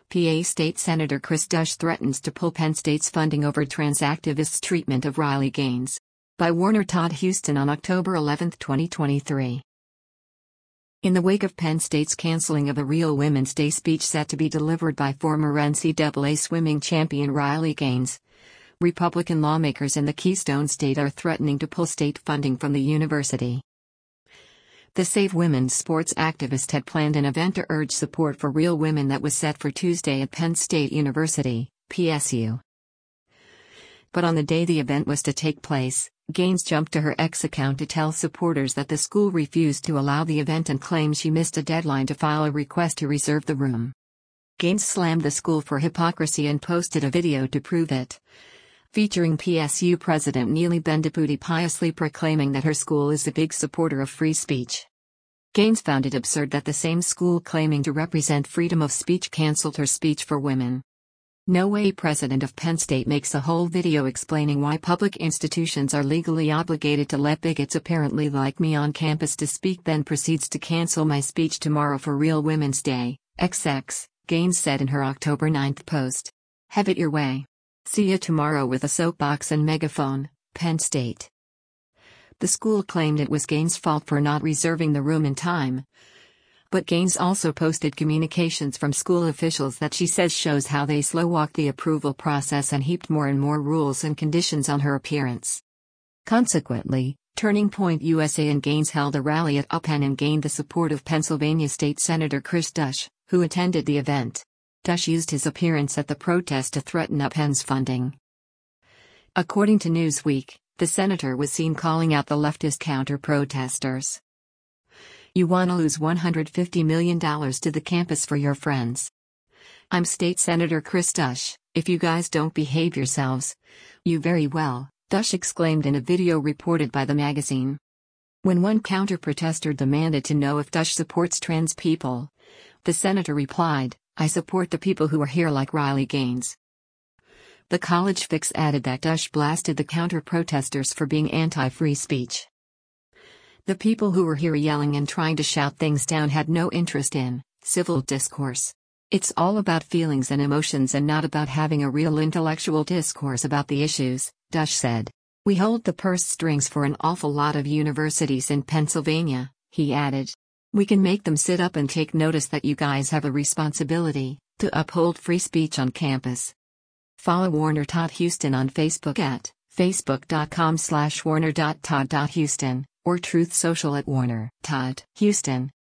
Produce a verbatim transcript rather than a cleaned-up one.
P A State Senator Chris Dush threatens to pull Penn State's funding over trans activists' treatment of Riley Gaines. By Warner Todd Huston on October eleventh, twenty twenty-three. In the wake of Penn State's canceling of a Real Women's Day speech set to be delivered by former N C double A swimming champion Riley Gaines, Republican lawmakers in the Keystone State are threatening to pull state funding from the university. The Save Women's Sports activist had planned an event to urge support for real women that was set for Tuesday at Penn State University, P S U. But on the day the event was to take place, Gaines jumped to her X account to tell supporters that the school refused to allow the event and claimed she missed a deadline to file a request to reserve the room. Gaines slammed the school for hypocrisy and posted a video to prove it, featuring P S U President Neeli Bendapudi piously proclaiming that her school is a big supporter of free speech. Gaines found it absurd that the same school claiming to represent freedom of speech canceled her speech for women. No way. President of Penn State makes a whole video explaining why public institutions are legally obligated to let bigots apparently like me on campus to speak, then proceeds to cancel my speech tomorrow for Real Women's Day, X X, Gaines said in her October ninth post. Have it your way. See you tomorrow with a soapbox and megaphone, Penn State. The school claimed it was Gaines' fault for not reserving the room in time. But Gaines also posted communications from school officials that she says shows how they slow-walked the approval process and heaped more and more rules and conditions on her appearance. Consequently, Turning Point U S A and Gaines held a rally at UPenn and gained the support of Pennsylvania State Senator Chris Dush, who attended the event. Dush used his appearance at the protest to threaten UPenn's funding. According to Newsweek, the senator was seen calling out the leftist counter-protesters. You wanna lose one hundred fifty million dollars to the campus for your friends? I'm State Senator Chris Dush. If you guys don't behave yourselves, you very well, Dush exclaimed in a video reported by the magazine. When one counter-protester demanded to know if Dush supports trans people, the senator replied, I support the people who are here like Riley Gaines. The College Fix added that Dush blasted the counter-protesters for being anti-free speech. The people who were here yelling and trying to shout things down had no interest in civil discourse. It's all about feelings and emotions and not about having a real intellectual discourse about the issues, Dush said. We hold the purse strings for an awful lot of universities in Pennsylvania, he added. We can make them sit up and take notice that you guys have a responsibility to uphold free speech on campus. Follow Warner Todd Huston on Facebook at facebook.com slash warner.todd.huston or Truth Social at Warner Todd Huston.